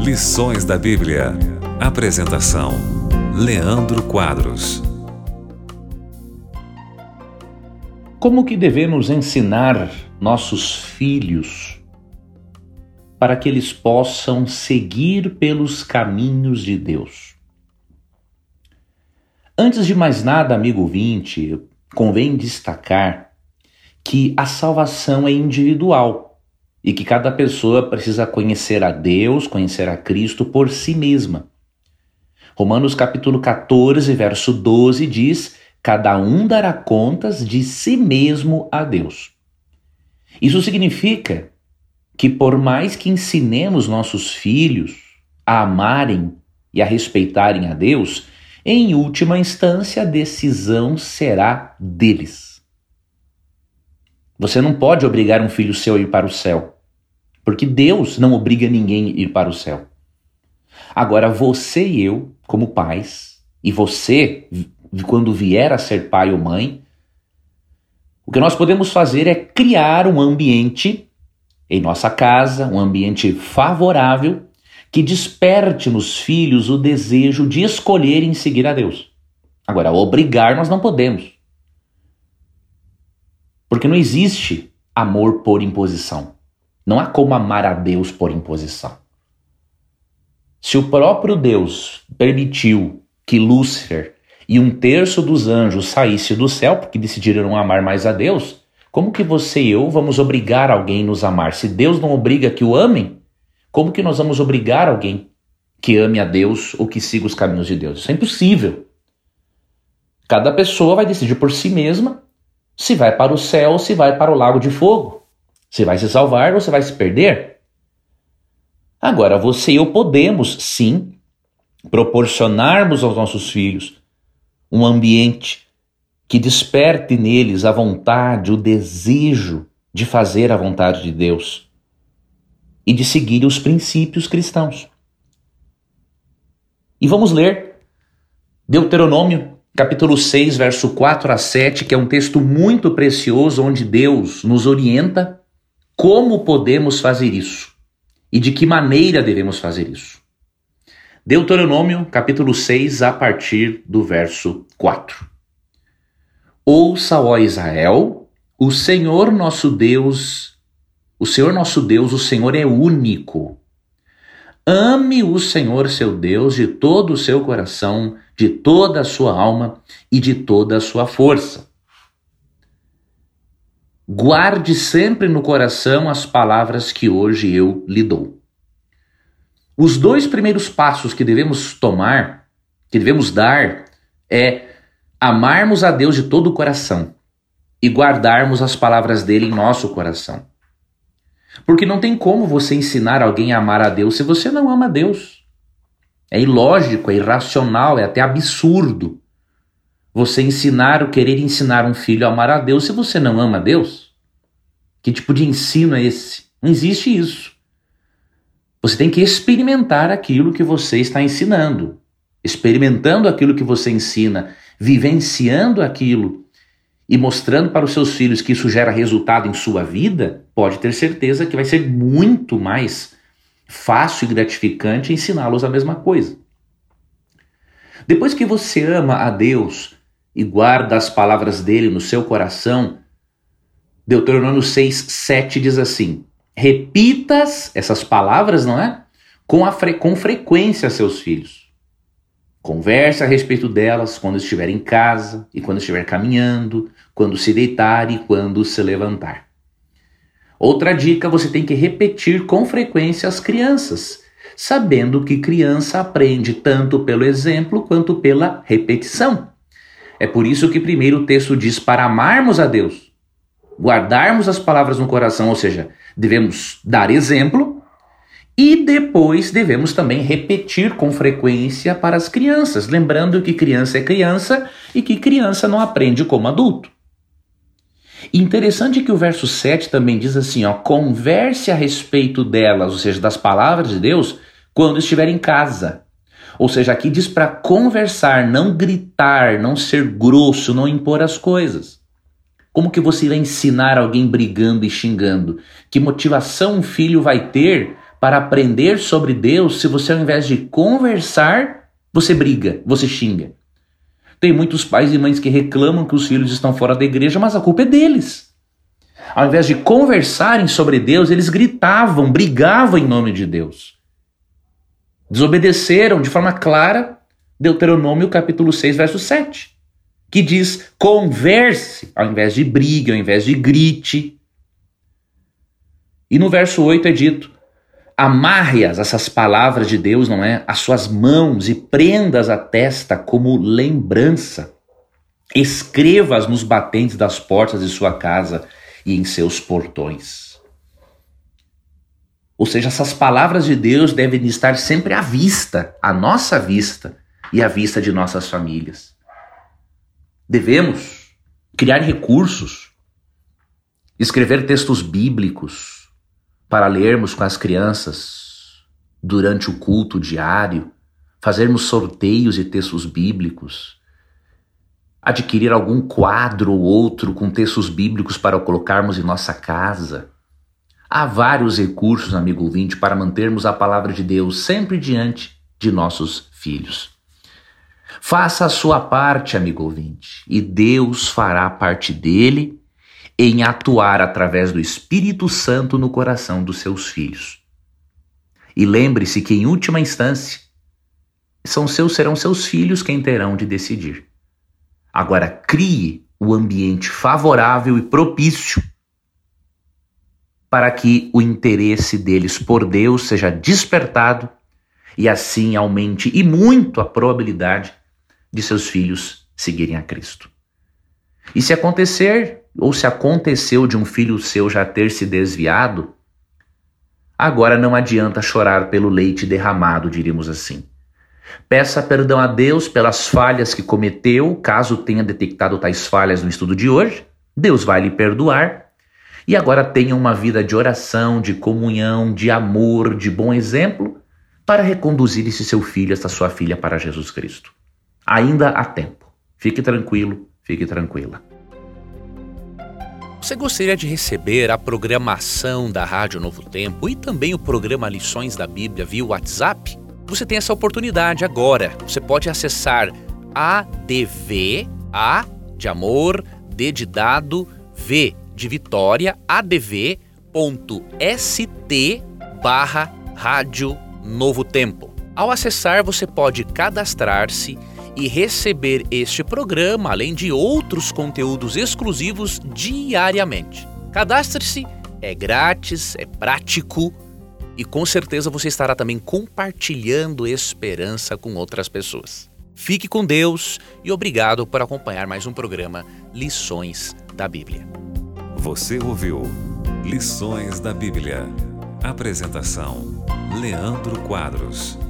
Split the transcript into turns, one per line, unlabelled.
Lições da Bíblia. Apresentação: Leandro Quadros.
Como que devemos ensinar nossos filhos para que eles possam seguir pelos caminhos de Deus? Antes de mais nada, amigo ouvinte, convém destacar que a salvação é individual e que cada pessoa precisa conhecer a Deus, conhecer a Cristo por si mesma. Romanos capítulo 14, verso 12 diz: cada um dará contas de si mesmo a Deus. Isso significa que por mais que ensinemos nossos filhos a amarem e a respeitarem a Deus, em última instância a decisão será deles. Você não pode obrigar um filho seu a ir para o céu, porque Deus não obriga ninguém a ir para o céu. Agora, você e eu, como pais, e você, quando vier a ser pai ou mãe, o que nós podemos fazer é criar um ambiente em nossa casa, um ambiente favorável, que desperte nos filhos o desejo de escolherem seguir a Deus. Agora, obrigar nós não podemos. Porque não existe amor por imposição. Não há como amar a Deus por imposição. Se o próprio Deus permitiu que Lúcifer e 1/3 dos anjos saísse do céu porque decidiram amar mais a Deus, como que você e eu vamos obrigar alguém a nos amar? Se Deus não obriga que o amem, como que nós vamos obrigar alguém que ame a Deus ou que siga os caminhos de Deus? Isso é impossível. Cada pessoa vai decidir por si mesma se vai para o céu ou se vai para o lago de fogo. Se vai se salvar ou se vai se perder. Agora, você e eu podemos, sim, proporcionarmos aos nossos filhos um ambiente que desperte neles a vontade, o desejo de fazer a vontade de Deus e de seguir os princípios cristãos. E vamos ler Deuteronômio, capítulo 6, verso 4 a 7, que é um texto muito precioso, onde Deus nos orienta como podemos fazer isso e de que maneira devemos fazer isso. Deuteronômio, capítulo 6, a partir do verso 4. Ouça, ó Israel, o Senhor nosso Deus, o Senhor é único. Ame o Senhor seu Deus de todo o seu coração, de toda a sua alma e de toda a sua força. Guarde sempre no coração as palavras que hoje eu lhe dou. Os 2 primeiros passos que devemos tomar, que devemos dar, é amarmos a Deus de todo o coração e guardarmos as palavras dele em nosso coração. Porque não tem como você ensinar alguém a amar a Deus se você não ama a Deus. É ilógico, é irracional, é até absurdo você querer ensinar um filho a amar a Deus se você não ama a Deus. Que tipo de ensino é esse? Não existe isso. Você tem que experimentar aquilo que você está ensinando. Experimentando aquilo que você ensina, vivenciando aquilo e mostrando para os seus filhos que isso gera resultado em sua vida, pode ter certeza que vai ser muito mais fácil e gratificante ensiná-los a mesma coisa. Depois que você ama a Deus e guarda as palavras dele no seu coração, Deuteronômio 6, 7 diz assim: repitas essas palavras, não é? Com frequência a seus filhos. Converse a respeito delas quando estiver em casa e quando estiver caminhando, quando se deitar e quando se levantar. Outra dica, você tem que repetir com frequência às crianças, sabendo que criança aprende tanto pelo exemplo quanto pela repetição. É por isso que primeiro o texto diz para amarmos a Deus, guardarmos as palavras no coração, ou seja, devemos dar exemplo, e depois devemos também repetir com frequência para as crianças, lembrando que criança é criança e que criança não aprende como adulto. Interessante que o verso 7 também diz assim, converse a respeito delas, ou seja, das palavras de Deus, quando estiver em casa. Ou seja, aqui diz para conversar, não gritar, não ser grosso, não impor as coisas. Como que você vai ensinar alguém brigando e xingando? Que motivação um filho vai ter para aprender sobre Deus se você, ao invés de conversar, você briga, você xinga? Tem muitos pais e mães que reclamam que os filhos estão fora da igreja, mas a culpa é deles. Ao invés de conversarem sobre Deus, eles gritavam, brigavam em nome de Deus. Desobedeceram de forma clara Deuteronômio capítulo 6, verso 7, que diz: converse, ao invés de brigue, ao invés de grite. E no verso 8 é dito: amarre-as, essas palavras de Deus, não é? As suas mãos e prenda-as à testa como lembrança. Escreva-as nos batentes das portas de sua casa e em seus portões. Ou seja, essas palavras de Deus devem estar sempre à vista, à nossa vista e à vista de nossas famílias. Devemos criar recursos, escrever textos bíblicos para lermos com as crianças durante o culto diário, fazermos sorteios de textos bíblicos, adquirir algum quadro ou outro com textos bíblicos para colocarmos em nossa casa. Há vários recursos, amigo ouvinte, para mantermos a palavra de Deus sempre diante de nossos filhos. Faça a sua parte, amigo ouvinte, e Deus fará a parte dele em atuar através do Espírito Santo no coração dos seus filhos. E lembre-se que, em última instância, serão seus filhos quem terão de decidir. Agora, crie o ambiente favorável e propício para que o interesse deles por Deus seja despertado e assim aumente e muito a probabilidade de seus filhos seguirem a Cristo. E se acontecer, ou se aconteceu de um filho seu já ter se desviado, agora não adianta chorar pelo leite derramado, diríamos assim. Peça perdão a Deus pelas falhas que cometeu, caso tenha detectado tais falhas no estudo de hoje. Deus vai lhe perdoar. E agora tenha uma vida de oração, de comunhão, de amor, de bom exemplo, para reconduzir esse seu filho, essa sua filha para Jesus Cristo. Ainda há tempo. Fique tranquilo, fique tranquila.
Você gostaria de receber a programação da Rádio Novo Tempo e também o programa Lições da Bíblia via WhatsApp? Você tem essa oportunidade agora. Você pode acessar ADV, A de amor, D de dado, V de Vitória, adv.st/Rádio Novo Tempo. Ao acessar, você pode cadastrar-se e receber este programa, além de outros conteúdos exclusivos diariamente. Cadastre-se, é grátis, é prático e com certeza você estará também compartilhando esperança com outras pessoas. Fique com Deus e obrigado por acompanhar mais um programa Lições da Bíblia.
Você ouviu Lições da Bíblia. Apresentação: Leandro Quadros.